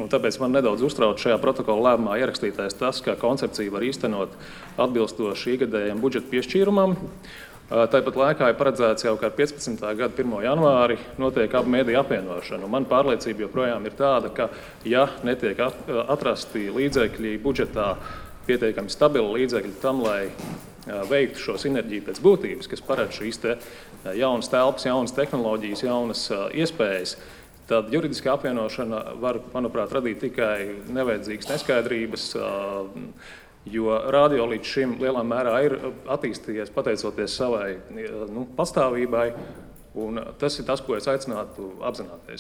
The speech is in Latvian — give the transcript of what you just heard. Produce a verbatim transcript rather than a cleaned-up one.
Un tāpēc man nedaudz uztrauc šajā protokola lēmumā ierakstītais tas, ka koncepcija var īstenot atbilstoši ikgadējiem budžeta piešķīrumam. Tāpat laikā ir paredzēts jau, ka ar piecpadsmitā gada pirmo janvāri notiek abu mediju apvienošana. Man pārliecība joprojām ir tāda, ka ja netiek atrasti līdzekļi budžetā, pietiekami stabili līdzekļi tam, lai veiktu šo sinerģiju pēc būtības, kas paredz šīs te jaunas telpas, jaunas tehnoloģijas, jaunas iespējas, tad juridiskā apvienošana var, manuprāt, radīt tikai nevajadzīgas neskaidrības, jo radio līdz šim lielā mērā ir attīstījies pateicoties savai nu, pastāvībai, un tas ir tas, ko es aicinātu apzināties.